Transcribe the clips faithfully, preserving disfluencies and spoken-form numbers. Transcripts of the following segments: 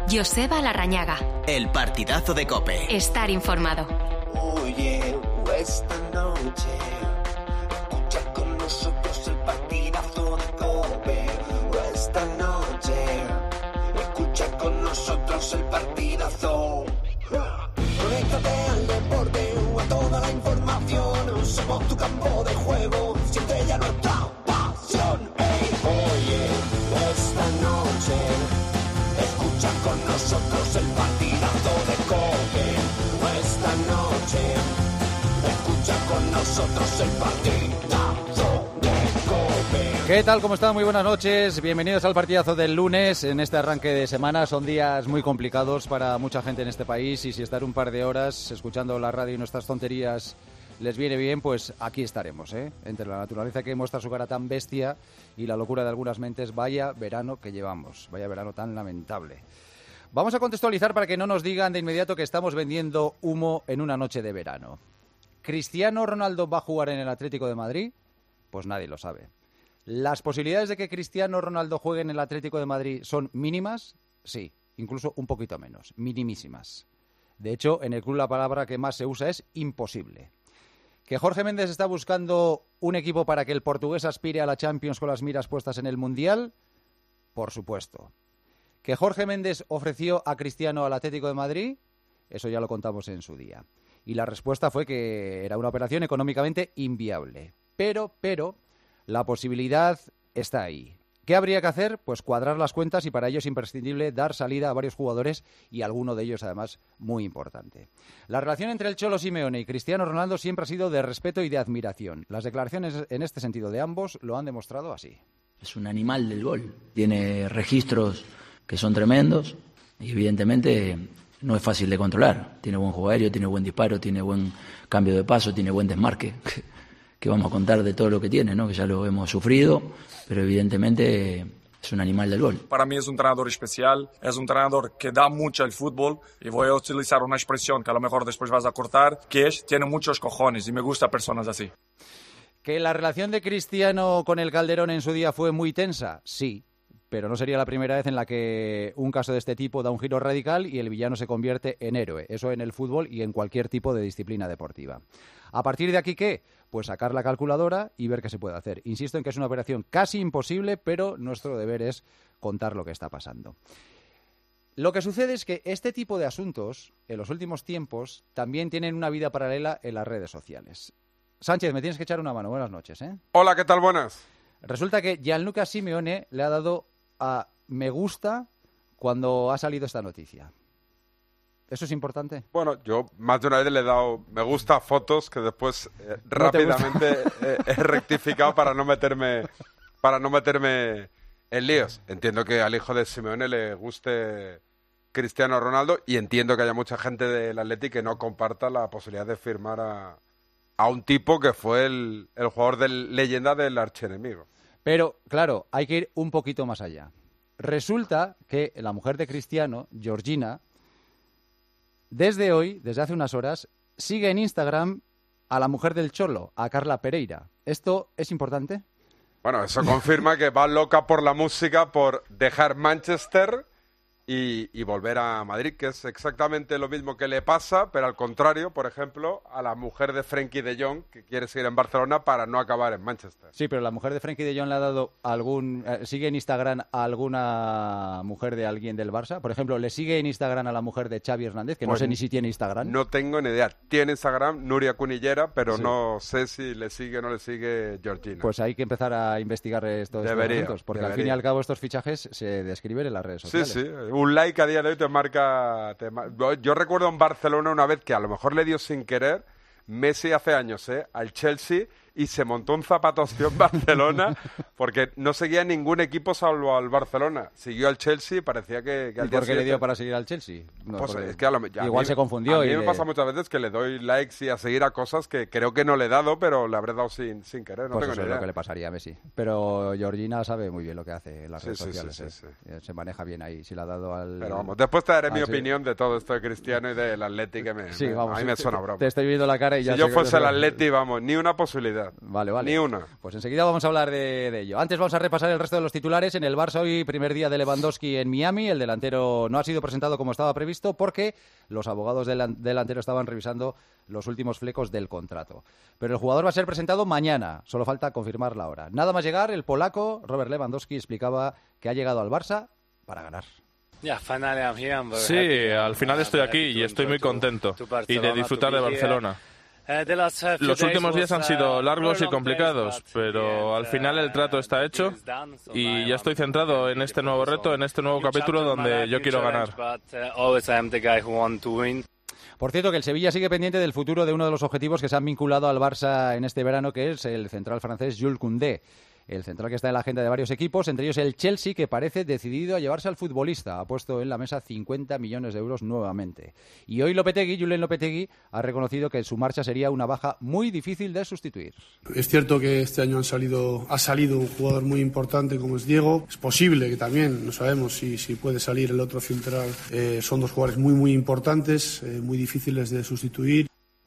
Joseba Larrañaga. El partidazo de COPE. Estar informado. Oye, esta noche escucha con nosotros el partidazo de COPE. Esta noche escucha con nosotros el partidazo. Conéctate al deporte o a toda la información. Somos tu campo de juego. Siente ya nuestra pasión. Hey, oye, esta noche escucha con nosotros el partidazo de COPE. Esta noche escucha con nosotros el partidazo de COPE. ¿Qué tal? ¿Cómo están? Muy buenas noches. Bienvenidos al partidazo del lunes. En este arranque de semana son días muy complicados para mucha gente en este país y si estar un par de horas escuchando la radio y nuestras tonterías les viene bien, pues aquí estaremos, ¿eh? Entre la naturaleza que muestra su cara tan bestia y la locura de algunas mentes, vaya verano que llevamos, vaya verano tan lamentable. Vamos a contextualizar para que no nos digan de inmediato que estamos vendiendo humo en una noche de verano. ¿Cristiano Ronaldo va a jugar en el Atlético de Madrid? Pues nadie lo sabe. ¿Las posibilidades de que Cristiano Ronaldo juegue en el Atlético de Madrid son mínimas? Sí, incluso un poquito menos, minimísimas. De hecho, en el club la palabra que más se usa es imposible. ¿Que Jorge Méndez está buscando un equipo para que el portugués aspire a la Champions con las miras puestas en el Mundial? Por supuesto. ¿Que Jorge Méndez ofreció a Cristiano al Atlético de Madrid? Eso ya lo contamos en su día. Y la respuesta fue que era una operación económicamente inviable. Pero, pero, la posibilidad está ahí. ¿Qué habría que hacer? Pues cuadrar las cuentas y para ello es imprescindible dar salida a varios jugadores y alguno de ellos además muy importante. La relación entre el Cholo Simeone y Cristiano Ronaldo siempre ha sido de respeto y de admiración. Las declaraciones en este sentido de ambos lo han demostrado así. Es un animal del gol, tiene registros que son tremendos y evidentemente no es fácil de controlar. Tiene buen juego aéreo, tiene buen disparo, tiene buen cambio de paso, tiene buen desmarque. Que vamos a contar de todo lo que tiene, ¿no? Que ya lo hemos sufrido, pero evidentemente es un animal del gol. Para mí es un entrenador especial, es un entrenador que da mucho al fútbol y voy a utilizar una expresión que a lo mejor después vas a cortar, que es, tiene muchos cojones y me gusta personas así. ¿Que la relación de Cristiano con el Calderón en su día fue muy tensa? Sí, pero no sería la primera vez en la que un caso de este tipo da un giro radical y el villano se convierte en héroe, eso en el fútbol y en cualquier tipo de disciplina deportiva. ¿A partir de aquí qué? Pues sacar la calculadora y ver qué se puede hacer. Insisto en que es una operación casi imposible, pero nuestro deber es contar lo que está pasando. Lo que sucede es que este tipo de asuntos, en los últimos tiempos, también tienen una vida paralela en las redes sociales. Sánchez, me tienes que echar una mano. Buenas noches, ¿eh? Hola, ¿qué tal? Buenas. Resulta que Gianluca Simeone le ha dado a me gusta cuando ha salido esta noticia. ¿Eso es importante? Bueno, yo más de una vez le he dado me gusta a fotos que después eh, ¿No rápidamente eh, he rectificado para no meterme para no meterme en líos. Entiendo que al hijo de Simeone le guste Cristiano Ronaldo y entiendo que haya mucha gente del Atleti que no comparta la posibilidad de firmar a, a un tipo que fue el, el jugador de leyenda del archienemigo. Pero, claro, hay que ir un poquito más allá. Resulta que la mujer de Cristiano, Georgina, desde hoy, desde hace unas horas, sigue en Instagram a la mujer del Cholo, a Carla Pereira. ¿Esto es importante? Bueno, eso confirma que va loca por la música, por dejar Manchester y, y volver a Madrid, que es exactamente lo mismo que le pasa, pero al contrario, por ejemplo, a la mujer de Frenkie de Jong, que quiere seguir en Barcelona para no acabar en Manchester. Sí, pero la mujer de Frenkie de Jong le ha dado algún... Eh, ¿sigue en Instagram a alguna mujer de alguien del Barça? Por ejemplo, ¿le sigue en Instagram a la mujer de Xavi Hernández, que pues no sé ni si tiene Instagram? No tengo ni idea. Tiene Instagram Nuria Cunillera, pero sí. No sé si le sigue o no le sigue Georgina. Pues hay que empezar a investigar estos asuntos, porque debería. Al fin y al cabo estos fichajes se describen en las redes sociales. Sí, sí. Un like a día de hoy te marca... Te mar... Yo recuerdo en Barcelona una vez que a lo mejor le dio sin querer Messi hace años, ¿eh? Al Chelsea y se montó un zapatostio en Barcelona porque no seguía ningún equipo salvo al Barcelona. Siguió al Chelsea y parecía que... que ¿Y al por qué siguiente... le dio para seguir al Chelsea? No, pues es que a lo... a igual mí, se confundió. A mí y me le... pasa muchas veces que le doy likes y a seguir a cosas que creo que no le he dado, pero le habré dado sin, sin querer. No pues tengo eso ni es idea. lo que le pasaría a Messi. Pero Georgina sabe muy bien lo que hace en las sí, redes sí, sociales. Sí, sí, ¿eh? sí. Se maneja bien ahí. Si le ha dado al... Pero vamos, después te daré mi ah, sí. opinión de todo esto de Cristiano y del Atleti que me, sí, me, vamos, a mí me suena broma. Te estoy viendo la cara y ya si sé yo fuese que... el Atleti, vamos, ni una posibilidad. casualidad. Vale, vale. Ni una. Pues enseguida vamos a hablar de, de ello. Antes vamos a repasar el resto de los titulares. En el Barça hoy, primer día de Lewandowski en Miami. El delantero no ha sido presentado como estaba previsto porque los abogados del delantero estaban revisando los últimos flecos del contrato. Pero el jugador va a ser presentado mañana. Solo falta confirmar la hora. Nada más llegar, el polaco Robert Lewandowski explicaba que ha llegado al Barça para ganar. Sí, al final estoy aquí y estoy muy contento y de disfrutar de Barcelona. Los últimos días han sido largos y complicados, pero al final el trato está hecho y ya estoy centrado en este nuevo reto, en este nuevo capítulo donde yo quiero ganar. Por cierto, que el Sevilla sigue pendiente del futuro de uno de los objetivos que se han vinculado al Barça en este verano, que es el central francés Jules Koundé. El central que está en la agenda de varios equipos, entre ellos el Chelsea, que parece decidido a llevarse al futbolista. Ha puesto en la mesa cincuenta millones de euros nuevamente. Y hoy Lopetegui, Julen Lopetegui, ha reconocido que su marcha sería una baja muy difícil de sustituir. Es cierto que este año han salido, ha salido un jugador muy importante como es Diego. Es posible que también, no sabemos si, si puede salir el otro central. Eh, son dos jugadores muy, muy importantes, eh, muy difíciles de sustituir.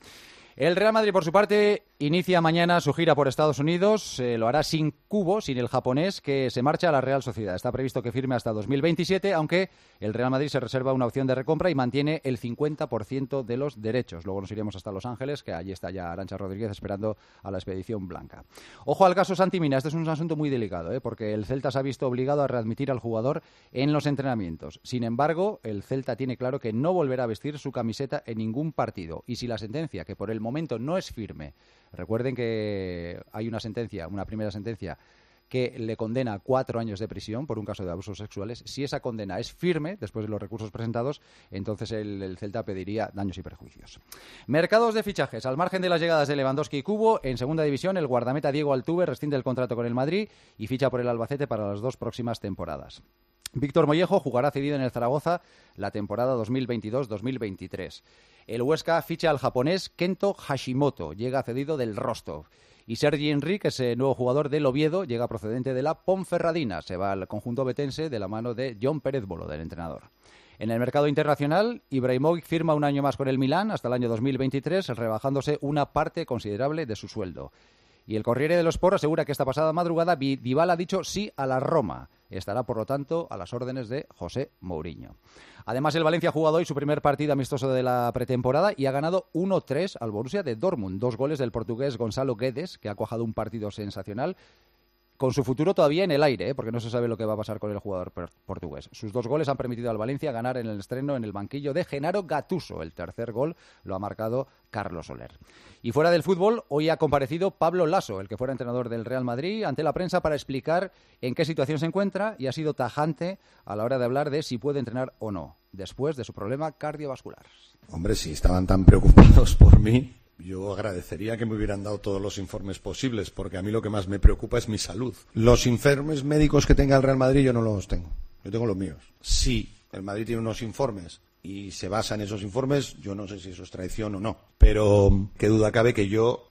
El Real Madrid, por su parte, inicia mañana su gira por Estados Unidos. Eh, lo hará sin Kubo, sin el japonés, que se marcha a la Real Sociedad. Está previsto que firme hasta dos mil veintisiete, aunque el Real Madrid se reserva una opción de recompra y mantiene el cincuenta por ciento de los derechos. Luego nos iremos hasta Los Ángeles, que allí está ya Arantxa Rodríguez esperando a la expedición blanca. Ojo al caso Santi Mina. Este es un asunto muy delicado, ¿eh? porque el Celta se ha visto obligado a readmitir al jugador en los entrenamientos. Sin embargo, el Celta tiene claro que no volverá a vestir su camiseta en ningún partido. Y si la sentencia, que por el momento no es firme, recuerden que hay una sentencia, una primera sentencia que le condena a cuatro años de prisión por un caso de abusos sexuales. Si esa condena es firme, después de los recursos presentados, entonces el, el Celta pediría daños y perjuicios. Mercados de fichajes. Al margen de las llegadas de Lewandowski y Kubo, en segunda división el guardameta Diego Altuve rescinde el contrato con el Madrid y ficha por el Albacete para las dos próximas temporadas. Víctor Mollejo jugará cedido en el Zaragoza la temporada dos mil veintidós dos mil veintitrés. El Huesca ficha al japonés Kento Hashimoto, llega cedido del Rostov. Y Sergi Enrique, ese nuevo jugador del Oviedo, llega procedente de la Ponferradina. Se va al conjunto betense de la mano de John Pérez Bolo, del entrenador. En el mercado internacional, Ibrahimovic firma un año más con el Milán hasta el año dos mil veintitrés, rebajándose una parte considerable de su sueldo. Y el Corriere dello Sport asegura que esta pasada madrugada Dybala ha dicho sí a la Roma. Estará, por lo tanto, a las órdenes de José Mourinho. Además, el Valencia ha jugado hoy su primer partido amistoso de la pretemporada y ha ganado uno tres al Borussia de Dortmund. Dos goles del portugués Gonzalo Guedes, que ha cuajado un partido sensacional, con su futuro todavía en el aire, ¿eh? porque no se sabe lo que va a pasar con el jugador portugués. Sus dos goles han permitido al Valencia ganar en el estreno en el banquillo de Genaro Gattuso. El tercer gol lo ha marcado Carlos Soler. Y fuera del fútbol, hoy ha comparecido Pablo Laso, el que fuera entrenador del Real Madrid, ante la prensa para explicar en qué situación se encuentra y ha sido tajante a la hora de hablar de si puede entrenar o no, después de su problema cardiovascular. Hombre, si estaban tan preocupados por mí, yo agradecería que me hubieran dado todos los informes posibles, porque a mí lo que más me preocupa es mi salud. Los informes médicos que tenga el Real Madrid yo no los tengo, yo tengo los míos. Si el Madrid tiene unos informes y se basa en esos informes, yo no sé si eso es traición o no, pero qué duda cabe que yo,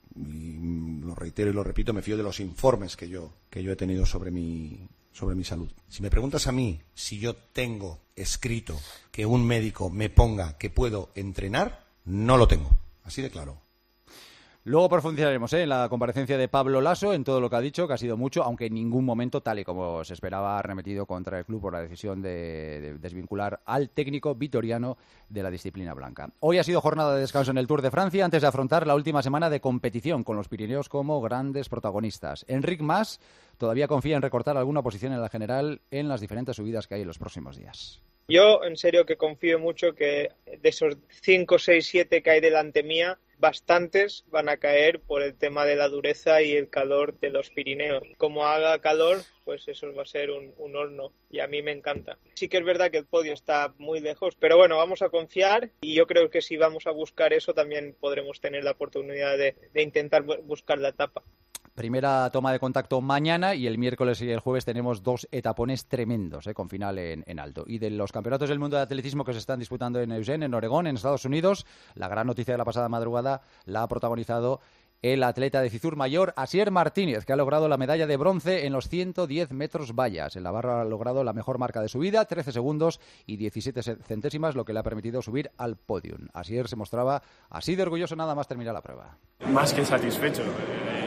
y lo reitero y lo repito, me fío de los informes que yo, que yo he tenido sobre mi, sobre mi salud. Si me preguntas a mí si yo tengo escrito que un médico me ponga que puedo entrenar, no lo tengo, así de claro. Luego profundizaremos ¿eh? en la comparecencia de Pablo Laso, en todo lo que ha dicho, que ha sido mucho, aunque en ningún momento, tal y como se esperaba, ha arremetido contra el club por la decisión de, de desvincular al técnico vitoriano de la disciplina blanca. Hoy ha sido jornada de descanso en el Tour de Francia antes de afrontar la última semana de competición con los Pirineos como grandes protagonistas. Enric Mas todavía confía en recortar alguna posición en la general en las diferentes subidas que hay en los próximos días. Yo, en serio, que confío mucho que de esos cinco, seis, siete que hay delante mía, bastantes van a caer por el tema de la dureza y el calor de los Pirineos. Como haga calor, pues eso va a ser un, un horno y a mí me encanta. Sí que es verdad que el podio está muy lejos, pero bueno, vamos a confiar y yo creo que si vamos a buscar eso también podremos tener la oportunidad de, de intentar buscar la etapa. Primera toma de contacto mañana y el miércoles y el jueves tenemos dos etapones tremendos, ¿eh? con final en, en alto. Y de los campeonatos del mundo de atletismo que se están disputando en Eugene, en Oregón, en Estados Unidos, la gran noticia de la pasada madrugada la ha protagonizado el atleta de Cizur Mayor, Asier Martínez, que ha logrado la medalla de bronce en los ciento diez metros vallas. El navarro ha logrado la mejor marca de su vida, trece segundos y diecisiete centésimas, lo que le ha permitido subir al podium. Asier se mostraba así de orgulloso nada más terminar la prueba. Más que satisfecho.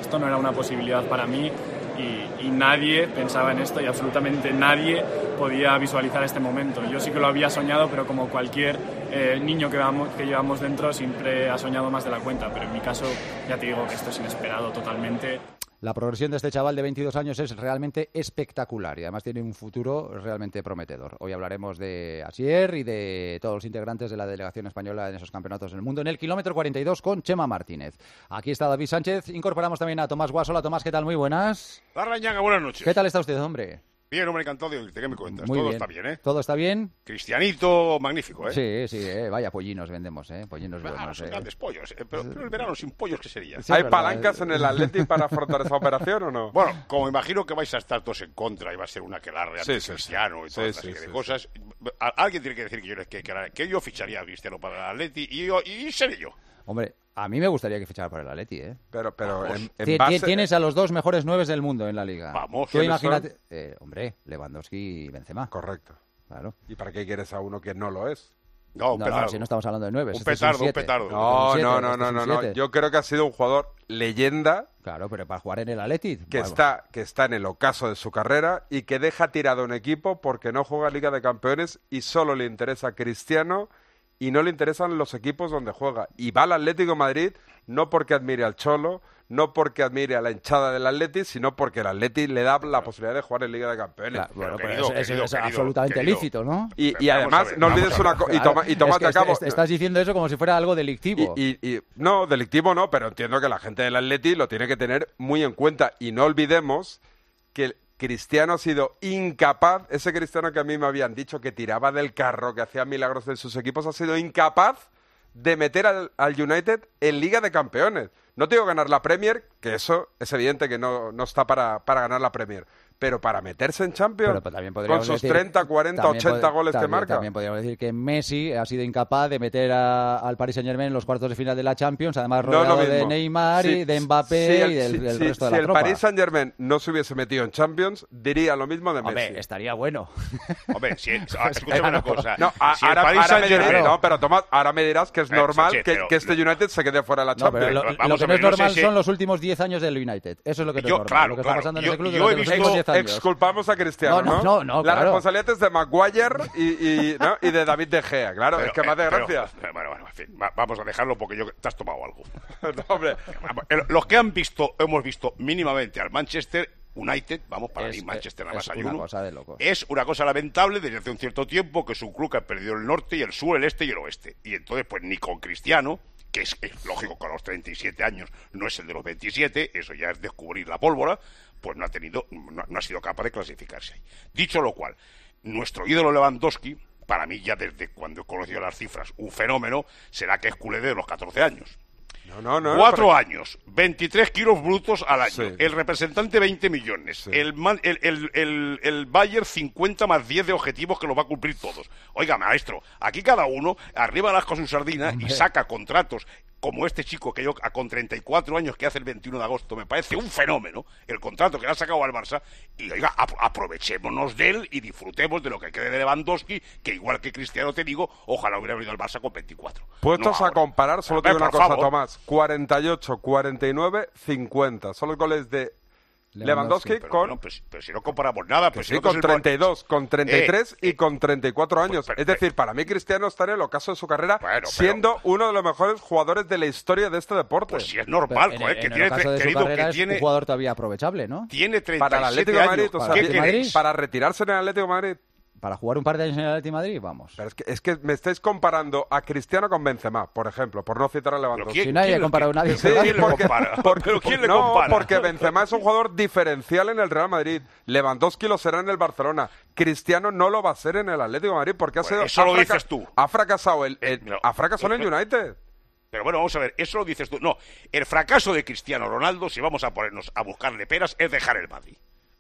esto no era una posibilidad para mí y, y nadie pensaba en esto y absolutamente nadie podía visualizar este momento. Yo sí que lo había soñado, pero como cualquier eh, niño que, vamos, que llevamos dentro siempre ha soñado más de la cuenta, pero en mi caso ya te digo que esto es inesperado totalmente. La progresión de este chaval de veintidós años es realmente espectacular y además tiene un futuro realmente prometedor. Hoy hablaremos de Asier y de todos los integrantes de la delegación española en esos campeonatos del mundo en el kilómetro cuarenta y dos con Chema Martínez. Aquí está David Sánchez. Incorporamos también a Tomás Guas. Hola, Tomás, ¿qué tal? Muy buenas. La Rañaga, buenas noches. ¿Qué tal está usted, hombre? Bien, hombre, encantado de oírte. ¿Qué me cuentas? Muy Todo bien. está bien, ¿eh? ¿Todo está bien? Cristianito, magnífico, ¿eh? Sí, sí, eh. Vaya pollinos vendemos, ¿eh? Pollinos Ah, buenos, son eh. grandes pollos. Eh, pero, pero el verano sin pollos, ¿qué sería? Sí, ¿Hay verdad, palancas eh. en el Atleti para afrontar esa operación o no? Bueno, como imagino que vais a estar todos en contra y va a ser una aquelarre Sí, ante sí, Cristiano y sí. toda Sí, esa sí, serie de sí, cosas, a- alguien tiene que decir que yo, que, que, que yo ficharía a Cristiano para el Atleti y, yo, y seré yo. Hombre, a mí me gustaría que fichara por el Atleti, ¿eh? Pero, pero Vamos. en, en Ti- base... Tienes a los dos mejores nueves del mundo en la liga. Vamos, Tú ¿quiénes imagínate... Eh, hombre, Lewandowski y Benzema. Correcto. Claro. ¿Y para qué quieres a uno que no lo es? No, un No, petardo. no, si no estamos hablando de nueve. Un este es petardo, un siete. petardo. No, Este es un no, siete, no, este no, es un no, no. siete. Yo creo que ha sido un jugador leyenda Claro, pero para jugar en el Atleti... que bueno, está, que está en el ocaso de su carrera y que deja tirado un equipo porque no juega Liga de Campeones y solo le interesa Cristiano y no le interesan los equipos donde juega. Y va al Atlético de Madrid no porque admire al Cholo, no porque admire a la hinchada del Atleti, sino porque el Atleti le da la posibilidad de jugar en Liga de Campeones. claro, bueno, Pero, pero querido, eso- eso querido, es querido, absolutamente querido. lícito, ¿no? Y, Pero y vamos además, a ver, no vamos olvides a una ver. cosa, y, Claro, toma, y toma, es te que acabo. est- estás diciendo eso como si fuera algo delictivo. Y, y- y- no, delictivo no, pero entiendo que la gente del Atleti lo tiene que tener muy en cuenta. Y no olvidemos que Cristiano ha sido incapaz, ese Cristiano que a mí me habían dicho que tiraba del carro, que hacía milagros en sus equipos, ha sido incapaz de meter al, al United en Liga de Campeones. No te digo ganar la Premier, que eso es evidente que no, no está para, para ganar la Premier, pero para meterse en Champions, Pero, pues, también con podríamos sus decir- treinta, cuarenta, también ochenta pod- goles que también- marca. También podríamos decir que Messi ha sido incapaz de meter a- al Paris Saint-Germain en los cuartos de final de la Champions, además No es lo rodeado de mismo. Neymar y Sí, de Mbappé sí, el- y del, sí, del sí, resto de si la el tropa. Paris Saint-Germain no se hubiese metido en Champions, diría lo mismo de Messi. Hombre, estaría bueno. Hombre, si, ah, escúchame una cosa. No, a- Si el ahora, Paris ahora me dirás, Saint-Germain- no, pero Tomás, ahora me dirás que es Eh, normal Sánchez, que, pero- que este United se quede fuera de la No, Champions. pero lo, Vamos lo a que no ver, es no sé normal si- son los últimos diez años del United. Eso es lo que no Yo, es normal. claro, lo que claro. está pasando en Yo- ese club yo he durante los visto- últimos diez años. Exculpamos a Cristiano, No, ¿no? no, no, no, La claro. responsabilidad es de Maguire y, y, ¿no? y de David De Gea, claro, Pero, es que me hace eh, pero- gracia. pero, bueno, bueno, en fin, va- vamos a dejarlo porque yo te has tomado algo. No, hombre, Vamos, el- Los que han visto, hemos visto mínimamente al Manchester United, vamos, para Es- mí Manchester nada es más hay una uno. cosa de locos. Es una cosa lamentable desde hace un cierto tiempo que es un club que ha perdido el norte y el sur, el este y el oeste. Y entonces, pues ni con Cristiano, que es, es lógico que a los treinta y siete años no es el de los veintisiete, eso ya es descubrir la pólvora, pues no ha tenido, no, no ha sido capaz de clasificarse ahí. Dicho lo cual, nuestro ídolo Lewandowski, para mí ya desde cuando he conocido las cifras, un fenómeno, será que es culé de los catorce años. no, no, no. Cuatro pero- años, veintitrés kilos brutos al año, Sí. el representante veinte millones, Sí. el, man- el, el, el, el Bayern cincuenta más diez de objetivos que los va a cumplir todos. Oiga, maestro, aquí cada uno arriba las con su sardina y saca contratos como este chico que yo a- con treinta y cuatro años que hace el veintiuno de agosto, me parece un fenómeno el contrato que le ha sacado al Barça y oiga, ap- aprovechémonos de él y disfrutemos de lo que quede de Lewandowski, que igual que Cristiano te digo, ojalá hubiera venido al Barça con veinticuatro. Puestos No a ahora. comparar, solo te Hombre, digo una por cosa, favor. Tomás. cuarenta y ocho, cuarenta y nueve, cincuenta. Son los goles de Lewandowski Pero, con... bueno, pero si- pero si no comparamos nada, que pues sí, si no, con que es el treinta y dos, con treinta y tres Eh, y con treinta y cuatro años. pues, es decir, para mí Cristiano está en el ocaso de su carrera, Bueno, pero- siendo uno de los mejores jugadores de la historia de este deporte. Pues si es normal, En, joder, en que el tiene, caso de su querido, carrera que es tiene, un jugador todavía aprovechable, ¿no? tiene treinta y siete para el Atlético de Madrid, años. o sea, ¿Para ¿Qué el Atlético de queréis? Madrid? para retirarse en el Atlético de Madrid. Para jugar un par de años en el Atlético de Madrid, vamos. Pero es que, es que me estáis comparando a Cristiano con Benzema, por ejemplo, por no citar a Lewandowski. ¿quién- Si nadie quién- ha comparado a nadie. Sí, ¿Quién le porque, compara? porque- ¿Pero quién le no, compara? porque Benzema es un jugador diferencial en el Real Madrid. Lewandowski lo será en el Barcelona. Cristiano no lo va a ser en el Atlético de Madrid porque ha Bueno, sido eso lo ha fraca- dices tú. Ha fracasado el, el- Eh, no. ha fracasado en el United. Pero bueno, vamos a ver, eso lo dices tú. No, el fracaso de Cristiano Ronaldo, si vamos a ponernos a buscarle peras, es dejar el Madrid.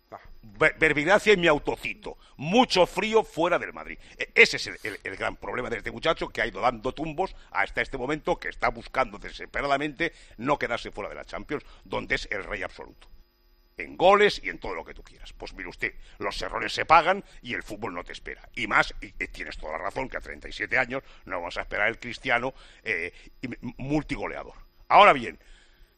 Ver- Verbigracia y mi autocito. Mucho frío fuera del Madrid. E- Ese es el, el- el gran problema de este muchacho que ha ido dando tumbos hasta este momento, que está buscando desesperadamente no quedarse fuera de la Champions, donde es el rey absoluto. En goles y en todo lo que tú quieras. Pues mire usted, los errores se pagan y el fútbol no te espera. Y más, y, y tienes toda la razón, que a treinta y siete años no vamos a esperar el Cristiano eh, y- multigoleador. Ahora bien,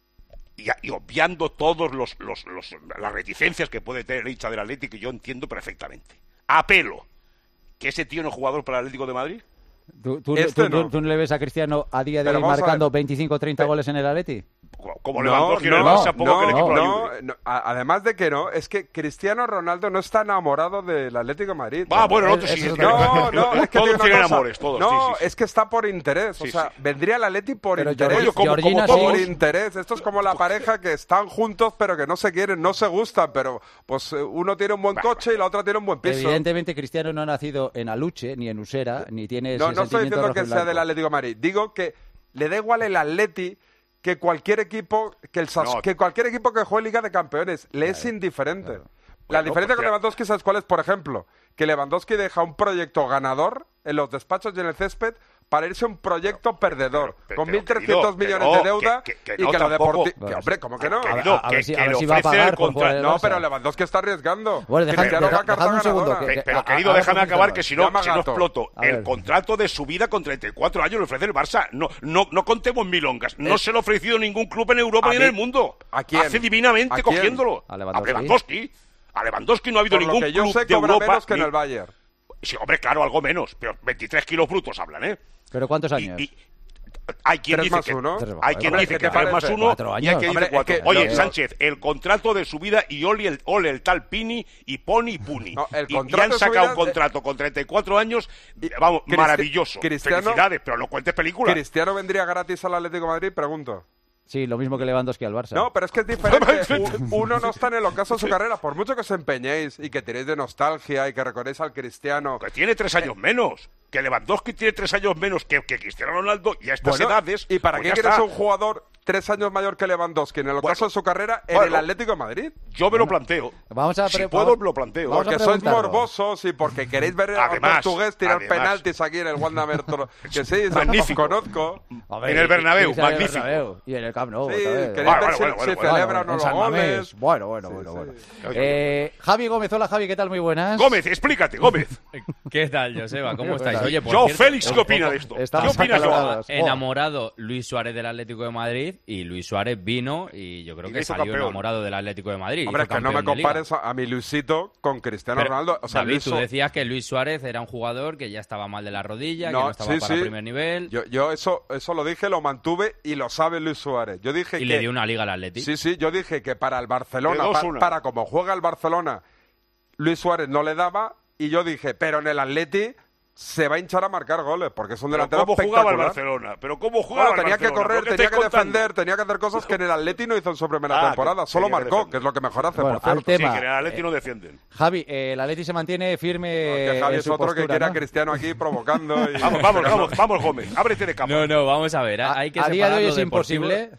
y, y obviando todos los, los, los las reticencias que puede tener el hincha del Atlético, que yo entiendo perfectamente. Apelo que ese tío no es jugador para el Atlético de Madrid. ¿Tú, tú, Este tú, no. tú, tú no le ves a Cristiano a día de Pero hoy vamos a marcando ver. veinticinco o treinta goles en el Atleti? Como No, Lewandowski en el no, Barça, poco no, que el equipo lo no, ayude. no, a- además de que no, es que Cristiano Ronaldo no está enamorado del Atlético de Madrid. Ah, bueno, el otro Es- sí. eso es es que- No, no, es que todos tiene una tienen cosa. amores, todos. No, sí, sí, sí. es que está por interés. O Sí, sea, sí. vendría el Atleti por Pero interés. Georgi- como- Georgina como sí por es- interés. Esto es como la pareja que están juntos pero que no se quieren, no se gustan, pero pues eh, uno tiene un buen Bah, coche y la otra tiene un buen piso. Evidentemente Cristiano no ha nacido en Aluche ni en Usera, ni tiene No, ese no estoy sentimiento diciendo que sea rojiblanco. del Atlético de Madrid. Digo que le da igual el Atleti que cualquier equipo que el Sas- No. que cualquier equipo que juegue Liga de Campeones. Le es indiferente. La Bueno, diferencia pues con ya- Lewandowski, ¿sabes cuál es? Por ejemplo, que Lewandowski deja un proyecto ganador en los despachos y en el césped para irse a un proyecto perdedor, pero- con pero, mil trescientos querido, millones que no, de deuda que- que- que y no que lo tampoco. deportivo... Hombre, ¿cómo que no? Querido, A ver que- si- a que ver le si va a ofrece pagar el por contra- jugar el No, Barça. pero Lewandowski está arriesgando. Bueno, dejad- Cristiano dejad- va a carta dejadme un segundo, ganadora. que- Pe- Pero a- querido, ahora déjame profundizamos. acabar, que si no, Llama si no gato. exploto. A ver. El contrato de su vida con treinta y cuatro años lo ofrece el Barça. No, no, no contemos milongas. No Eh, se lo ha ofrecido ningún club en Europa ¿a ni en mí? el mundo. ¿A quién? Hace divinamente ¿A quién? cogiéndolo. A Lewandowski. Lewandowski. A Lewandowski no ha habido Por lo ningún que yo club sé, de cobra Europa. menos que en ni- el Bayern. Sí, hombre, claro, algo menos. Pero veintitrés kilos brutos hablan, ¿eh? ¿Pero cuántos Y- años? y- hay quien Tres dice más que uno. hay quien Hombre, dice ¿qué que te tres más parece? uno Cuatro y hay años. quien Hombre, dice cuatro. es que Oye, lo- Sánchez, el contrato de su vida y ole el, ole el tal Pini y Poni y Puni. No, el y, y contrato han de su sacado vida un contrato con treinta y cuatro años, vamos, Cristi- maravilloso. Cristiano- Felicidades, pero no cuentes películas. ¿Cristiano vendría gratis al Atlético de Madrid? Pregunto. Sí, lo mismo que Lewandowski al Barça. No, pero es que es diferente. U- Uno no está en el ocaso de su carrera. Por mucho que os empeñéis y que tiréis de nostalgia y que recordéis al Cristiano. Que tiene tres años menos. Que Lewandowski tiene tres años menos que, que Cristiano Ronaldo y a estas Bueno, edades. ¿y para pues qué ya quieres está. un jugador tres años mayor que Lewandowski en el ocaso Bueno, de su carrera en bueno. el Atlético de Madrid? Yo me lo planteo. Vamos a si pre- puedo, vamos- me lo planteo. vamos a Porque sois preguntarlo. morbosos y porque queréis ver al Además, portugués tirar además. penaltis aquí en el Wanda Metropolitano. Que sí, os Magnífico. conozco. Hombre, en el y- Bernabéu, y- y en el magnífico. Bernabéu, y en el Camp Nou. Sí, otra vez. queréis Bueno, ver si, bueno, bueno, si bueno, celebran en o no San los Mamés. goles. Bueno, bueno, Sí, bueno, sí. bueno. Eh, Javi Gómez, hola Javi, ¿qué tal? Muy buenas. Gómez, explícate, Gómez. ¿Qué tal, Joseba? ¿Cómo estáis? Oye, por Yo, cierto, Félix, ¿qué opina de esto? ¿Qué Estamos opinas, Joao? acalorados. enamorado Luis Suárez del Atlético de Madrid y Luis Suárez vino y yo creo Y que le hizo salió campeón. enamorado del Atlético de Madrid. Hombre, es hizo que no me campeón de Liga. compares a, a mi Luisito con Cristiano Pero, Ronaldo. O sea, David, Luis tú Su- decías que Luis Suárez era un jugador que ya estaba mal de la rodilla, que No, no estaba sí, para sí. primer nivel Yo, yo eso, eso lo dije, lo mantuve y lo sabe Luis Suárez. Yo dije y que... le dio una liga al Atlético. Sí, sí, yo dije que para el Barcelona, De dos, pa- una. para como juega el Barcelona, Luis Suárez no le daba y yo dije, pero en el Atleti se va a hinchar a marcar goles porque es un Pero delantero ¿cómo jugaba el espectacular. Barcelona? ¿Pero cómo jugaba Bueno, el tenía que Barcelona? correr, ¿Pero qué tenía que estáis contando? defender, tenía que hacer cosas que en el Atleti no hizo en su primera Ah, temporada. que Solo tenía que marcó, defender. que es lo que mejor hace, Bueno, por al cierto. Sí, tema. que en el Atleti eh, no defienden. Javi, eh, el Atleti se mantiene firme Que Javi en es su otro que postura, quiere a ¿no? Cristiano aquí provocando. Y... Vamos, vamos, vamos, vamos, Gómez. Ábrete de campo. No, no, vamos a ver. A, hay que a día de separar hoy lo es deportivo. imposible.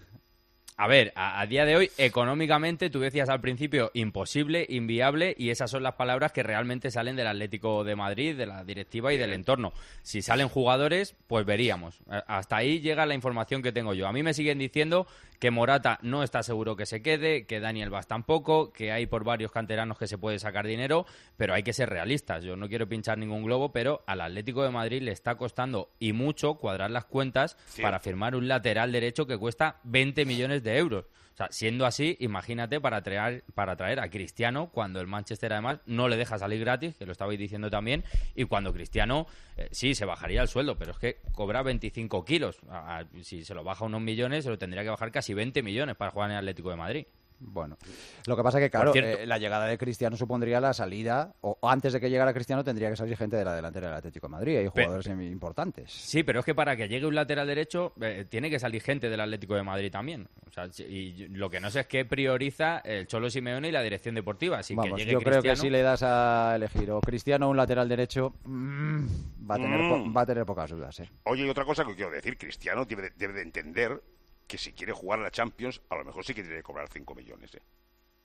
A ver, a, a día de hoy, económicamente, tú decías al principio imposible, inviable, y esas son las palabras que realmente salen del Atlético de Madrid, de la directiva y del entorno. Si salen jugadores, pues veríamos. A- Hasta ahí llega la información que tengo yo. A mí me siguen diciendo que Morata no está seguro que se quede, que Daniel Vaz tampoco, que hay por varios canteranos que se puede sacar dinero, pero hay que ser realistas. Yo no quiero pinchar ningún globo, pero al Atlético de Madrid le está costando y mucho cuadrar las cuentas Cierto. para firmar un lateral derecho que cuesta veinte millones de euros. O sea, siendo así, imagínate para traer, para traer a Cristiano cuando el Manchester además no le deja salir gratis, que lo estabais diciendo también, y cuando Cristiano eh, sí se bajaría el sueldo, pero es que cobra veinticinco kilos. A- a- si se lo baja unos millones, se lo tendría que bajar casi veinte millones para jugar en el Atlético de Madrid. Bueno, lo que pasa que, claro, cierto. eh, la llegada de Cristiano supondría la salida, o antes de que llegara Cristiano tendría que salir gente de la delantera del Atlético de Madrid, hay Pe- jugadores importantes. Sí, pero es que para que llegue un lateral derecho eh, tiene que salir gente del Atlético de Madrid también. O sea, si- y lo que no sé es qué prioriza el Cholo Simeone y la dirección deportiva. Así Vamos, que llegue yo creo que Cristiano- si le das a elegir o Cristiano o un lateral derecho, mm, va, a tener po- Mm. va a tener pocas dudas. ¿eh? Oye, y otra cosa que quiero decir, Cristiano debe de, debe de entender que si quiere jugar a la Champions, a lo mejor sí que tiene que cobrar cinco millones, ¿eh?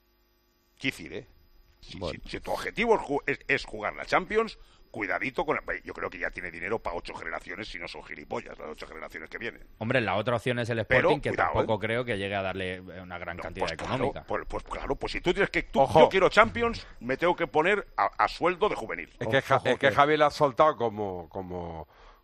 ¿Qué decir, eh? Si, Bueno. si- si tu objetivo es, ju- es- es jugar la Champions, cuidadito con... la- Yo creo que ya tiene dinero para ocho generaciones, si no son gilipollas las ocho generaciones que vienen. Hombre, la otra opción es el Pero, Sporting, que cuidado, tampoco creo que llegue a darle eh, una gran cantidad Pues claro, económica. pues, pues claro, pues si tú tienes que... Tú, Ojo. yo quiero Champions, me tengo que poner a, a sueldo de juvenil. Es que, Ja- Ojo, es que que- Javi la ha soltado como, como,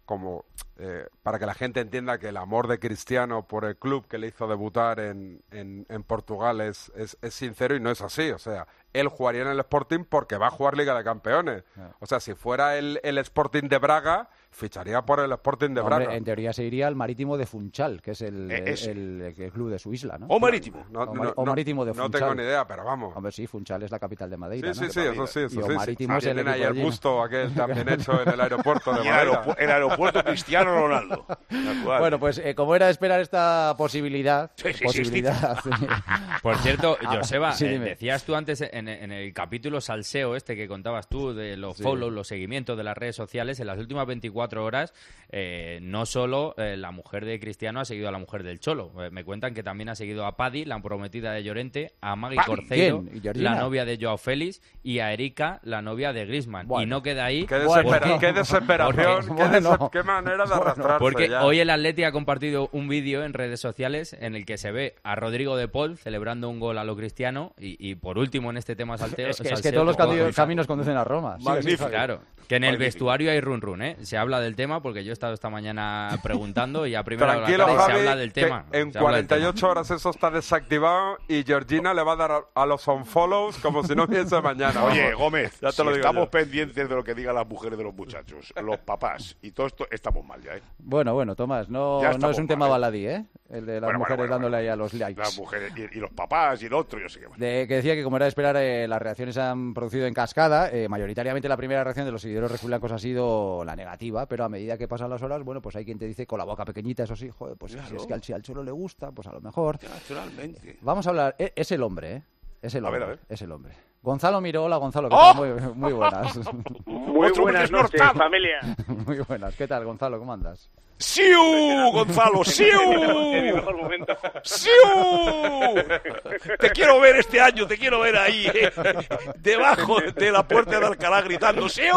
como eh, para que la gente entienda que el amor de Cristiano por el club que le hizo debutar en, en, en Portugal es, es, es sincero, y no es así. O sea, él jugaría en el Sporting porque va a jugar Liga de Campeones. O sea, si fuera el, el Sporting de Braga, ficharía por el Sporting de Hombre, Braga. en teoría se iría al Marítimo de Funchal, que es el, Eh, es- el, el- el club de su isla, ¿no? O Marítimo. No, o, no, Mari- o no, Marítimo de no Funchal. tengo ni idea, pero vamos. Hombre, sí, Funchal es la capital de Madeira, Sí, ¿no? sí, sí, eso sí, eso Y o sí. Marítimo es el Tienen ahí equipo el allí, ¿no? busto aquel también hecho en el aeropuerto de Y el, Madeira. aeropu- el aeropuerto Cristiano Ronaldo. Bueno, pues eh, como era de esperar esta posibilidad... Sí, sí, sí, posibilidad Por cierto, Ah, Joseba, sí, eh, dime. decías tú antes en, en el capítulo salseo este que contabas tú de los Sí. follows, los seguimientos de las redes sociales, en las últimas veinticuatro horas eh, no solo eh, la mujer de Cristiano ha seguido a la mujer del Cholo, eh, me cuentan que también ha seguido a Paddy, la prometida de Llorente, a Maggie Paddy, Corceiro, ¿quién? ¿Y Georgina? la novia de Joao Félix, y a Erika, la novia de Griezmann. Bueno. Y no queda ahí. Qué, desespera- porque- qué desesperación, porque- qué, dese- qué manera de arrastrarse Porque ya. hoy el Atleti ha compartido un vídeo en redes sociales en el que se ve a Rodrigo de Paul celebrando un gol a lo Cristiano y, y por último en este tema salteo, Es que, es que salseo, todos los pues, cami- caminos conducen a Roma. Sí, sí, Javi. Claro, que en el Magnífico. vestuario hay run run, ¿eh? Se habla del tema porque yo he estado esta mañana preguntando y a primera hora de Tranquilo, la tarde se Javi, habla del que tema. en se habla del cuarenta y ocho horas eso está desactivado y Georgina le va a dar a, a los unfollows como si no hubiese mañana. Oye, vamos. Gómez, ya te si lo digo estamos yo. pendientes de lo que digan las mujeres de los muchachos, los papás y todo esto, estamos mal ya, ¿eh? Bueno, bueno, Tomás, no, Ya no estamos es un mal, tema ¿eh? baladí, ¿eh? El de las Bueno, bueno, mujeres bueno, dándole ahí a los likes. Las mujeres y, y los papás y el otro, yo sé qué más. De, que decía que, como era de esperar, eh, las reacciones se han producido en cascada. Eh, mayoritariamente la primera reacción de los seguidores rojiblancos ha sido la negativa, pero a medida que pasan las horas, bueno, pues hay quien te dice con la boca pequeñita, eso sí, joder, pues si Claro. es que al, si al Cholo le gusta, pues a lo mejor. Naturalmente. Vamos a hablar, eh, es el hombre, ¿eh? Es el A ver, hombre, a ver. es el hombre. Gonzalo Miró, hola Gonzalo, ¿qué ¡Oh! tal? Muy, muy buenas. Muy Otro buenas que noches, desnortado. familia. Muy buenas, ¿qué tal Gonzalo? ¿Cómo andas? ¡Siu, Gonzalo! En mi ¡Siu! mejor momento. ¡Siu! Te quiero ver este año, te quiero ver ahí, eh, debajo de la puerta de Alcalá gritando ¡Siu!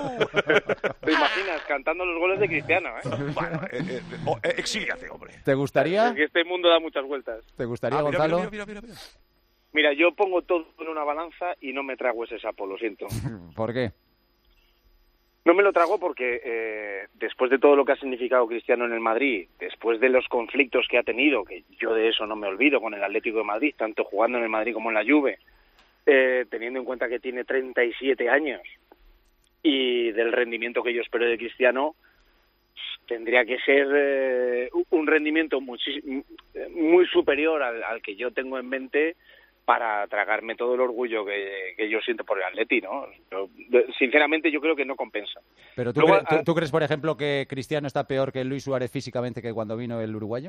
¿Te imaginas cantando los goles de Cristiano, eh? Bueno, eh, eh, oh, eh, exíliate, hombre. ¿Te gustaría? Es que este mundo da muchas vueltas. ¿Te gustaría, Ah, mira, Gonzalo? mira, mira, mira, mira. Mira, yo pongo todo en una balanza y no me trago ese sapo, lo siento. ¿Por qué? No me lo trago porque eh, después de todo lo que ha significado Cristiano en el Madrid, después de los conflictos que ha tenido, que yo de eso no me olvido con el Atlético de Madrid, tanto jugando en el Madrid como en la Juve, eh, teniendo en cuenta que tiene treinta y siete años y del rendimiento que yo espero de Cristiano, tendría que ser eh, un rendimiento muchis- muy superior al, al que yo tengo en mente para tragarme todo el orgullo que, que yo siento por el Atleti, ¿no? Yo, de- sinceramente yo creo que no compensa. Pero ¿tú, Luego, cre- tú- ah, tú crees, por ejemplo, que Cristiano está peor que Luis Suárez físicamente que cuando vino el uruguayo?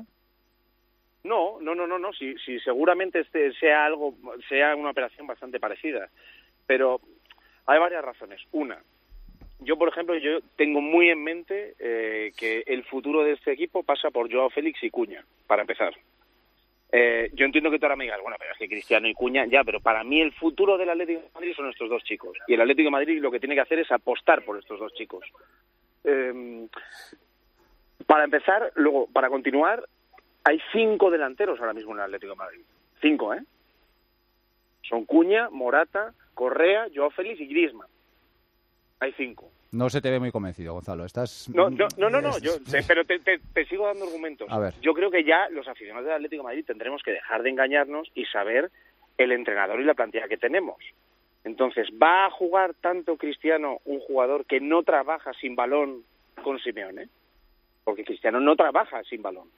No, no, no, no, no. Si, si seguramente este sea algo, sea una operación bastante parecida, pero hay varias razones. Una, yo por ejemplo, yo tengo muy en mente eh, que el futuro de este equipo pasa por Joao Félix y Cuña, para empezar. Eh, yo entiendo que tú ahora me digas, bueno, pero es que Cristiano y Cuña, ya, pero para mí el futuro del Atlético de Madrid son estos dos chicos. Y el Atlético de Madrid lo que tiene que hacer es apostar por estos dos chicos. Eh, para empezar, luego, para continuar, hay cinco delanteros ahora mismo en el Atlético de Madrid. Cinco, ¿eh? Son Cuña, Morata, Correa, Joao Félix y Griezmann. Hay cinco. No se te ve muy convencido, Gonzalo. Estás... No, no, no, no, no, yo, te- pero te, te- te sigo dando argumentos. A ver. Yo creo que ya los aficionados del Atlético de Madrid tendremos que dejar de engañarnos y saber el entrenador y la plantilla que tenemos. Entonces, ¿va a jugar tanto Cristiano, un jugador que no trabaja sin balón, con Simeone? Porque Cristiano no trabaja sin balón.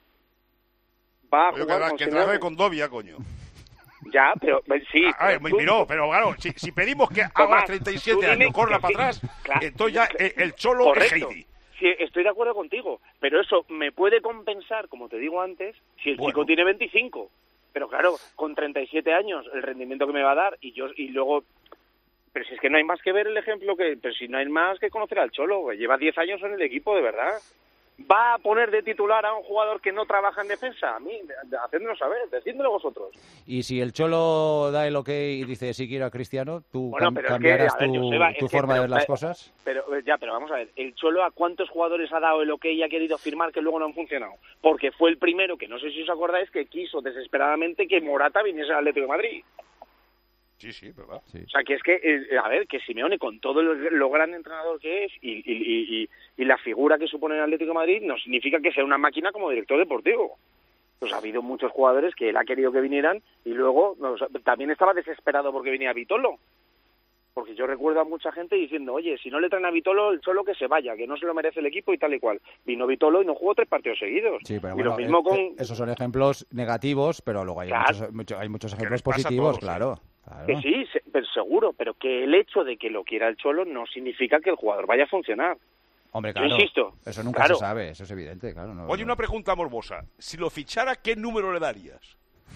Va a Oye, jugar que, con que Simeone. trabaje con Dobia, coño. Ya, pero eh, sí. A ver, pero tú- miró, pero claro, si, si pedimos que haga Tomás, treinta y tú siete dime años, corra que- para atrás, claro, entonces ya el, el cholo Correcto. es Heidi. Sí, estoy de acuerdo contigo, pero eso me puede compensar, como te digo antes, si el Bueno. chico tiene veinticinco. Pero claro, con treinta y siete años, el rendimiento que me va a dar, y yo y luego... Pero si es que no hay más que ver el ejemplo, que pero si no hay más que conocer al Cholo, que lleva diez años en el equipo, de verdad. ¿Va a poner de titular a un jugador que no trabaja en defensa? A mí, hacedmelo saber, decídmelo vosotros. Y si el Cholo da el ok y dice sí quiero a Cristiano, ¿tú Bueno, cam- pero es que, cambiarás a ver, tu, Joseba, es tu que- forma de pero- ver las pero- cosas? Pero eh, ya, pero vamos a ver, el Cholo a cuántos jugadores ha dado el ok y ha querido firmar que luego no han funcionado. Porque fue el primero, que no sé si os acordáis, que quiso desesperadamente que Morata viniese al Atlético de Madrid. Sí, sí, verdad. Sí. O sea, que es que, eh, a ver, que Simeone, con todo lo, lo gran entrenador que es y, y, y, y la figura que supone el Atlético de Madrid, no significa que sea una máquina como director deportivo. Pues ha habido muchos jugadores que él ha querido que vinieran y luego o sea, también estaba desesperado porque venía Vitolo. Porque yo recuerdo a mucha gente diciendo, oye, si no le traen a Vitolo, el Cholo que se vaya, que no se lo merece el equipo y tal y cual. Vino Vitolo y no jugó tres partidos seguidos. Sí, pero y bueno, lo mismo eh, con... eh, esos son ejemplos negativos, pero luego hay, Claro. muchos, mucho- hay muchos ejemplos positivos, todos, claro. claro. Que sí, se- pero seguro, pero que el hecho de que lo quiera el Cholo no significa que el jugador vaya a funcionar. Hombre, Yo claro. insisto, Eso nunca claro. se sabe, eso es evidente, claro. No, Oye, no. una pregunta morbosa. Si lo fichara, ¿qué número le darías?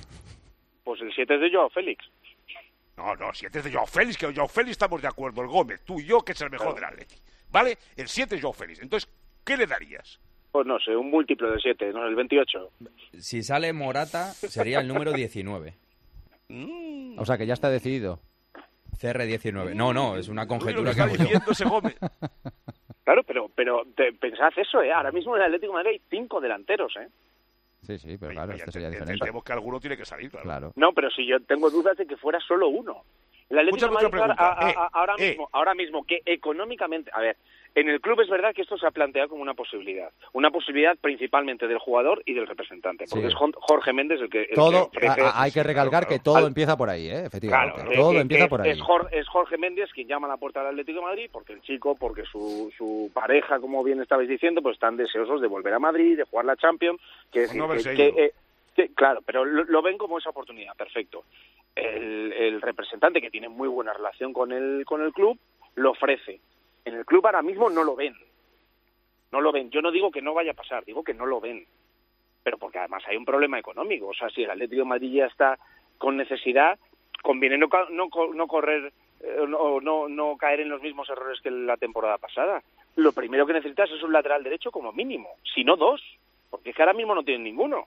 Pues el siete es de Joao Félix. No, no, siete es de Joao Félix, que Joao Félix estamos de acuerdo, el Gómez, tú y yo, que es el mejor del Atleti. ¿Vale? El siete es Joao Félix. Entonces, ¿qué le darías? Pues no sé, un múltiplo de siete, no, el veintiocho. Si sale Morata, sería el número diecinueve. Mm. O sea, que ya está decidido. C R diecinueve. No, no, es una Uy, lo conjetura que que está hago yo. diciendo ese Gómez. Claro, pero pero te, pensad eso, ¿eh? Ahora mismo en el Atlético de Madrid hay cinco delanteros, ¿eh? Sí, sí, pero claro, Ya esto sería ent- diferente. Entendemos que alguno tiene que salir, claro. Claro. No, pero si yo tengo dudas de que fuera solo uno. El Atlético de Escúchame Madrid otra ahora, pregunta. a- a- Eh, ahora eh. mismo, ahora mismo que económicamente, a ver, en el club es verdad que esto se ha planteado como una posibilidad, una posibilidad principalmente del jugador y del representante, porque Sí. es Jon- Jorge Méndez el que, el Todo, que ofrece. a- a- hay que recalcar que todo Al- empieza por ahí, ¿eh? Efectivamente. Claro, todo que- empieza que por es, ahí. Es Jorge, es Jorge Méndez quien llama a la puerta del Atlético de Madrid porque el chico, porque su, su pareja, como bien estabais diciendo, pues están deseosos de volver a Madrid, de jugar la Champions, que, Pues no que- haberse que- ido. eh, que- claro, pero lo, lo ven como esa oportunidad, perfecto. El, el representante, que tiene muy buena relación con el, con el club, lo ofrece. En el club ahora mismo no lo ven. No lo ven. Yo no digo que no vaya a pasar, digo que no lo ven. Pero porque además hay un problema económico. O sea, si el Atlético de Madrid ya está con necesidad, conviene no, ca- no, co- no correr eh, o no, no caer en los mismos errores que la temporada pasada. Lo primero que necesitas es un lateral derecho como mínimo, si no dos, porque es que ahora mismo no tienen ninguno.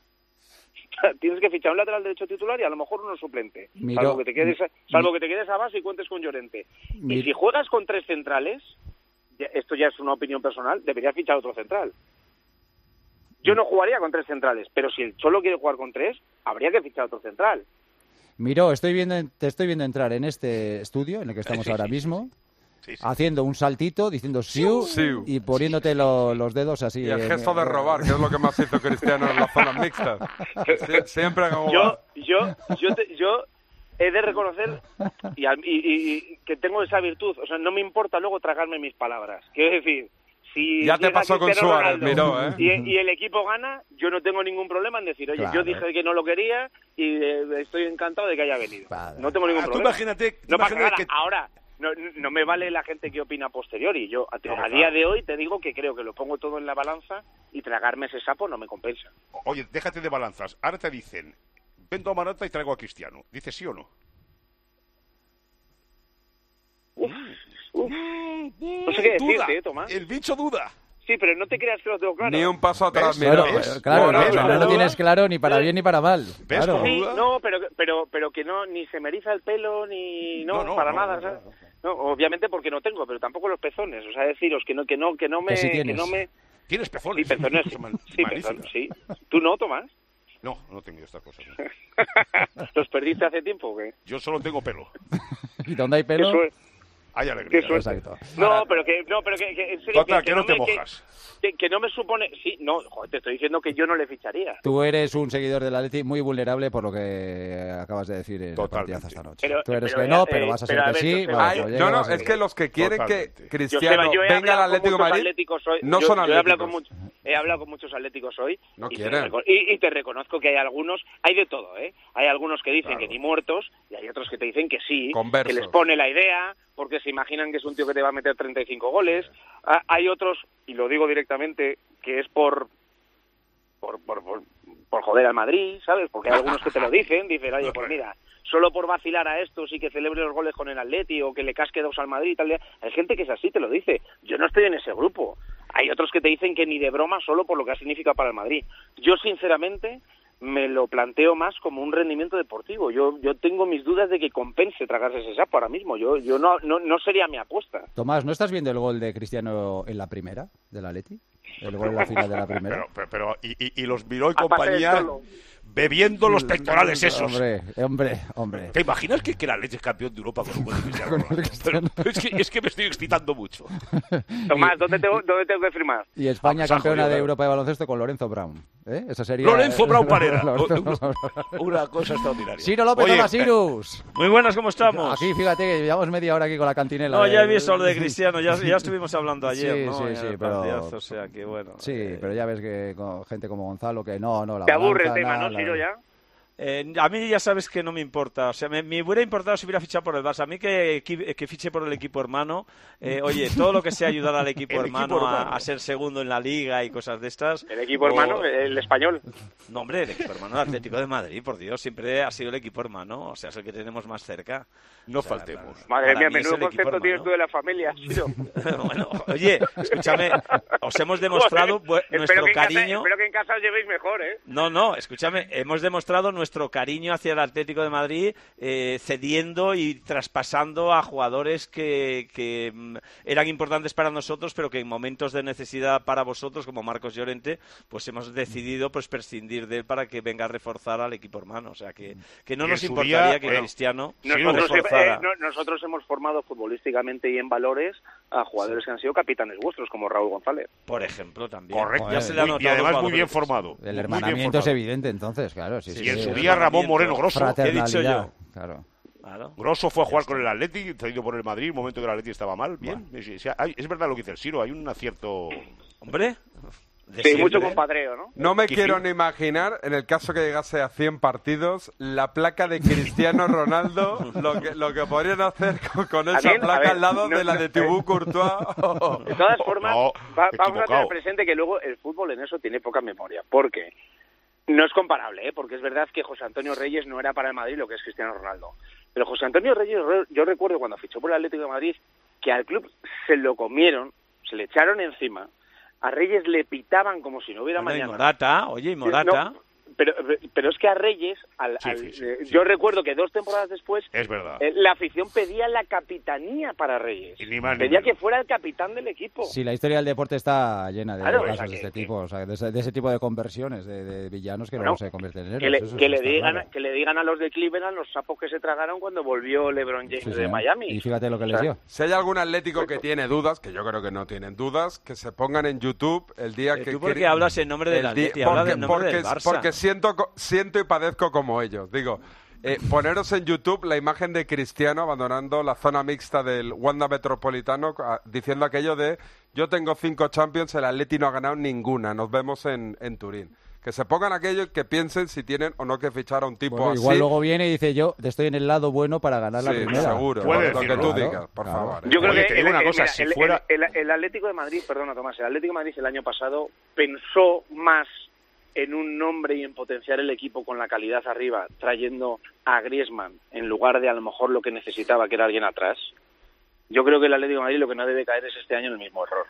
Tienes que fichar un lateral derecho titular y a lo mejor uno suplente, Miro- salvo que te quedes a, salvo que te quedes a base y cuentes con Llorente. Mi- Y si juegas con tres centrales, ya- esto ya es una opinión personal, deberías fichar otro central. Yo no jugaría con tres centrales, pero si el Cholo quiere jugar con tres, habría que fichar otro central. Miro, estoy viendo, te estoy viendo entrar en este estudio en el que estamos Sí, ahora sí, mismo, Sí, sí. haciendo un saltito, diciendo siu, Siu. y poniéndote lo- los dedos así. Y el en- gesto de robar, que es lo que más hizo Cristiano en las zonas mixtas. Sie- Siempre hago Yo, yo, yo, te- yo he de reconocer y, al- y- y- y que tengo esa virtud. O sea, no me importa luego tragarme mis palabras. Quiero decir, si Ya te llega pasó con Cristiano Suárez, Ronaldo miró, ¿eh? y, y el equipo gana, yo no tengo ningún problema en decir, oye, Claro. yo dije que no lo quería y eh, estoy encantado de que haya venido. Vale. No tengo ningún Ah, tú problema. imagínate, tú No pasa imagínate nada. que... Ahora, no, no me vale la gente que opina a posteriori. Yo a, No, a claro. día de hoy te digo que creo que lo pongo todo en la balanza y tragarme ese sapo no me compensa. Oye, déjate de balanzas. Ahora te dicen, vendo a Morata y traigo a Cristiano. ¿Dices sí o no? Uf, uf. No sé qué Duda. decirte, ¿eh, Tomás? El bicho duda. Sí, pero no te creas que lo tengo claro. Ni un paso atrás, ¿Ves? mira. Bueno, ¿Ves? eh, claro, Bueno, no, ¿ves? no lo Claro. tienes claro ni para ¿Ves? bien ni para mal. ¿Ves Claro. cómo? Sí, duda? no, pero, pero, pero que no, ni se me eriza el pelo, ni... No, No, no, para no, nada, no, ¿sabes? No, obviamente porque no tengo, pero tampoco los pezones. O sea, deciros que no, que no, que no me... Que sí tienes. no me... Tienes Sí, pezones. pezones, Son mal- sí, magníficas. pezones, sí. ¿Tú no, Tomás? No, no tengo yo estas cosas. no. ¿Los perdiste hace tiempo o qué? Yo solo tengo pelo. ¿Y dónde hay Qué pelo? suerte. Hay alegría. Qué suerte. Exacto. No, pero que, no, pero que, que en serio, Total, que no te me, que- mojas. Que, que no me supone... Sí, no, joder, te estoy diciendo que yo no le ficharía. Tú eres un seguidor del Atleti muy vulnerable por lo que acabas de decir en el Totalmente. partidazo esta noche. Pero- Tú eres pero que ya, no, eh, pero vas a ser pero a que ver, sí. Joseba, vamos, Ay, oye, no, que no, vas a es ser que los que quieren Totalmente. que Yo, Cristiano Seba, yo he venga al hablado con Atlético de muchos Madrid, atléticos hoy. no yo, son yo he hablado con atléticos. muchos, he hablado con muchos atléticos hoy. No y, te quieren. reco- y, y te reconozco que hay algunos, hay de todo, ¿eh? Hay algunos que dicen Claro. que ni muertos y hay otros que te dicen que sí, Conversos. que les pone la idea, porque se imaginan que es un tío que te va a meter treinta y cinco goles. Ah, hay otros, y lo digo directamente, que es por por, por, por, por joder al Madrid, ¿sabes? Porque hay algunos que te lo dicen, dicen, oye, pues mira, solo por vacilar a estos y que celebre los goles con el Atleti o que le casque dos al Madrid y tal. Hay gente que es así, te lo dice. Yo no estoy en ese grupo. Hay otros que te dicen que ni de broma solo por lo que ha significado para el Madrid. Yo, sinceramente, me lo planteo más como un rendimiento deportivo. Yo yo tengo mis dudas de que compense tragarse ese sapo ahora mismo. Yo yo no no, no sería mi apuesta. Tomás, ¿no estás viendo el gol de Cristiano en la primera del Atleti? El gol en la final de la primera. Pero, pero, pero y, y, y los Miró y A pase de compañía Cholo. bebiendo los pectorales esos. Hombre, hombre, hombre. ¿Te imaginas que, que la leche es campeón de Europa con un gol de Cristiano Ronaldo? Pero es, que, es que me estoy excitando mucho. Tomás, ¿dónde tengo, ¿dónde tengo que firmar? Y España Ah, pues, campeona jodido, de Europa de baloncesto con Lorenzo Brown. ¿Eh? Esa sería... Lorenzo Brown Parera. Lorenzo... Una cosa extraordinaria. Ciro López, Oye, hola, Sirus. Muy buenas, ¿cómo estamos? Aquí, fíjate, que llevamos media hora aquí con la cantinela. No, de... ya he visto lo de Cristiano, ya, ya estuvimos hablando ayer, sí, ¿no? Sí, En sí, el pero... partidazo, o sea que bueno. Sí, eh... pero ya ves que con gente como Gonzalo, que no, no... La Te aburre el balanza, tema, nada, ¿no, Ciro, ya? Eh, a mí ya sabes que no me importa, o sea, me, me hubiera importado si hubiera fichado por el Barça. A mí que, que fiche por el equipo hermano, eh, oye, todo lo que sea ayudar al equipo hermano, equipo hermano. A, a ser segundo en la liga y cosas de estas. ¿El equipo o... hermano? ¿El español? No, hombre, el equipo hermano del Atlético de Madrid, por Dios, siempre ha sido el equipo hermano, o sea, es el que tenemos más cerca. No o sea, faltemos. Para, Madre para mía, menudo concepto tienes tú de la familia, Ciro. Bueno, oye, escúchame, os hemos demostrado Joder, nuestro espero cariño. Casa, espero que en casa os llevéis mejor, ¿eh? No, no, escúchame, hemos demostrado nuestro cariño hacia el Atlético de Madrid, eh, cediendo y traspasando a jugadores que, que mm, eran importantes para nosotros, pero que en momentos de necesidad para vosotros, como Marcos Llorente, pues hemos decidido pues prescindir de él para que venga a reforzar al equipo hermano. O sea, que, que no nos importaría día, que bueno, Cristiano nosotros, reforzara. Eh, no, nosotros hemos formado futbolísticamente y en valores a jugadores sí. que han sido capitanes vuestros, como Raúl González. Por ejemplo, también. Correcto. Ya se le ha notado y además muy bien formado. El hermanamiento es evidente, entonces, claro. Sí, sí, sí, y en sí, su día Ramón Moreno Grosso. ¿Qué he dicho yo? Claro. Claro. Grosso fue a jugar con el Atleti, cedido por el Madrid, un momento que el Atleti estaba mal. Bien, bueno. es, es verdad lo que dice el Ciro, hay un acierto. Hombre. Sí, siempre. Mucho compadreo, ¿no? No me quiero ni imaginar, en el caso que llegase a cien partidos, la placa de Cristiano Ronaldo, lo que, lo que podrían hacer con, con esa bien, placa ver, al lado no, de la de Thibaut Courtois. Oh. De todas formas, no, va, vamos a tener presente que luego el fútbol en eso tiene poca memoria. ¿Por qué? No es comparable, ¿eh? Porque es verdad que José Antonio Reyes no era para el Madrid lo que es Cristiano Ronaldo. Pero José Antonio Reyes, yo recuerdo cuando fichó por el Atlético de Madrid, que al club se lo comieron, se le echaron encima, a Reyes le pitaban como si no hubiera bueno, mañana. Y Morata, oye, y Morata... No, pero, pero es que a Reyes, al, sí, al, sí, sí, eh, sí. yo recuerdo que dos temporadas después, es verdad. Eh, la afición pedía la capitanía para Reyes. Y ni más, pedía ni que fuera el capitán del equipo. Sí, la historia del deporte está llena de claro, casos o sea, de que, este que, tipo, o sea, de ese, de ese tipo de conversiones de, de villanos que bueno, luego se convierten en héroes. Que le, eso que, sí le digan, claro. que le digan a los de Cleveland los sapos que se tragaron cuando volvió LeBron James sí, sí, de ¿eh? Miami. Y fíjate lo que o les sea, dio. Si hay algún atlético que tiene dudas, que yo creo que no tienen dudas, que se pongan en YouTube el día eh, que... ¿Tú por qué hablas en nombre del Atleti? Habla del nombre porque, del Barça. Porque siento, siento y padezco como ellos. Digo, eh, poneros en YouTube la imagen de Cristiano abandonando la zona mixta del Wanda Metropolitano diciendo aquello de yo tengo cinco Champions, el Atleti no ha ganado ninguna, nos vemos en, en Turín. Que se pongan aquello y que piensen si tienen o no que fichar a un tipo bueno, así. Igual luego viene y dice yo estoy en el lado bueno para ganar sí, la primera. seguro, puede lo que decirlo, tú claro, digas, por claro. favor. Yo creo Oye, que te digo el, una el, cosa, mira, si el, fuera... el, el, el Atlético de Madrid, perdona Tomás, el Atlético de Madrid el año pasado pensó más en un nombre y en potenciar el equipo con la calidad arriba, trayendo a Griezmann en lugar de a lo mejor lo que necesitaba, que era alguien atrás. Yo creo que el Atlético de Madrid lo que no debe caer es este año en el mismo error.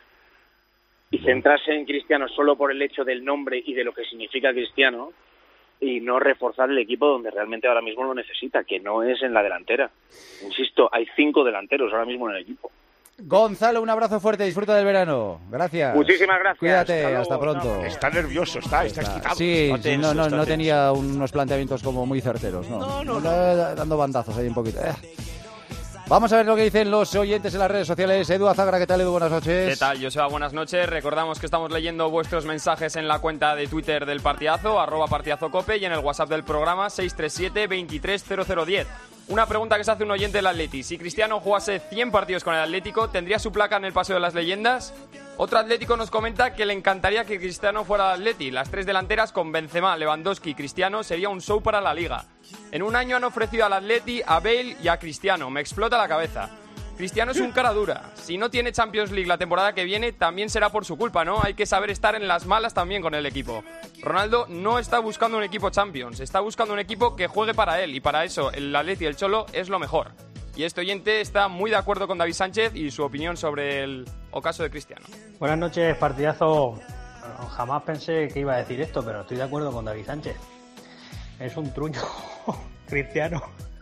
Y centrarse en Cristiano solo por el hecho del nombre y de lo que significa Cristiano y no reforzar el equipo donde realmente ahora mismo lo necesita, que no es en la delantera. Insisto, hay cinco delanteros ahora mismo en el equipo. Gonzalo, un abrazo fuerte, disfruta del verano. Gracias. Muchísimas gracias. Cuídate, hasta, hasta pronto. Está nervioso, está, está, está excitado. Sí, está tenso, no, no, está no tenso. tenía unos planteamientos como muy certeros, ¿no? No, no, no. Dando bandazos ahí un poquito. Eh. Vamos a ver lo que dicen los oyentes en las redes sociales. Edu Azagra, ¿qué tal, Edu? Buenas noches. ¿Qué tal, Joseba? Buenas noches. Recordamos que estamos leyendo vuestros mensajes en la cuenta de Twitter del Partidazo, arroba Partidazo Cope, y en el WhatsApp del programa seis tres siete, veintitrés cero cero diez. Una pregunta que se hace un oyente del Atleti. Si Cristiano jugase cien partidos con el Atlético, ¿tendría su placa en el Paseo de las Leyendas? Otro atlético nos comenta que le encantaría que Cristiano fuera al Atleti. Las tres delanteras con Benzema, Lewandowski y Cristiano sería un show para la Liga. En un año han ofrecido al Atleti, a Bale y a Cristiano. Me explota la cabeza. Cristiano es un cara dura. Si no tiene Champions League la temporada que viene, también será por su culpa, ¿no? Hay que saber estar en las malas también con el equipo. Ronaldo no está buscando un equipo Champions, está buscando un equipo que juegue para él, y para eso el Atleti y el Cholo es lo mejor. Y este oyente está muy de acuerdo con David Sánchez y su opinión sobre el ocaso de Cristiano. Buenas noches, partidazo. Jamás pensé que iba a decir esto, pero estoy de acuerdo con David Sánchez. Es un truño Cristiano.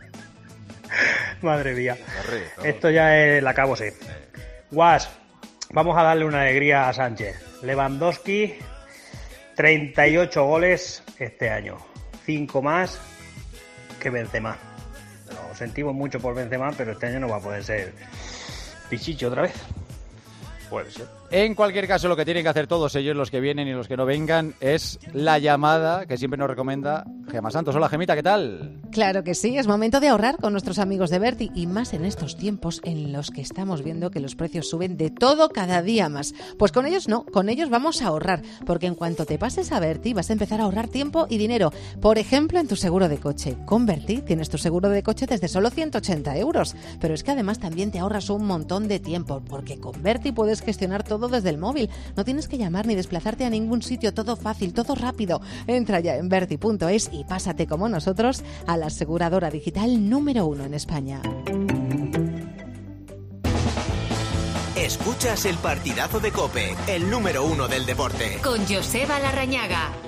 Madre mía. Esto ya es la cabo, sí. Guas, vamos a darle una alegría a Sánchez. Lewandowski, treinta y ocho goles este año. cinco más que Benzema. Lo sentimos mucho por Benzema, pero este año no va a poder ser Pichichi otra vez. Puede ser. En cualquier caso, lo que tienen que hacer todos ellos, los que vienen y los que no vengan, es la llamada que siempre nos recomienda Gema Santos. Hola, Gemita, ¿qué tal? Claro que sí, es momento de ahorrar con nuestros amigos de Berti, y más en estos tiempos en los que estamos viendo que los precios suben de todo cada día más. Pues con ellos no, con ellos vamos a ahorrar, porque en cuanto te pases a Berti vas a empezar a ahorrar tiempo y dinero. Por ejemplo, en tu seguro de coche. Con Berti tienes tu seguro de coche desde solo ciento ochenta euros, pero es que además también te ahorras un montón de tiempo, porque con Berti puedes gestionar todo desde el móvil. No tienes que llamar ni desplazarte a ningún sitio, todo fácil, todo rápido. Entra ya en berti punto es y pásate como nosotros a la aseguradora digital número uno en España. Escuchas el partidazo de COPE, el número uno del deporte. Con Joseba Larrañaga.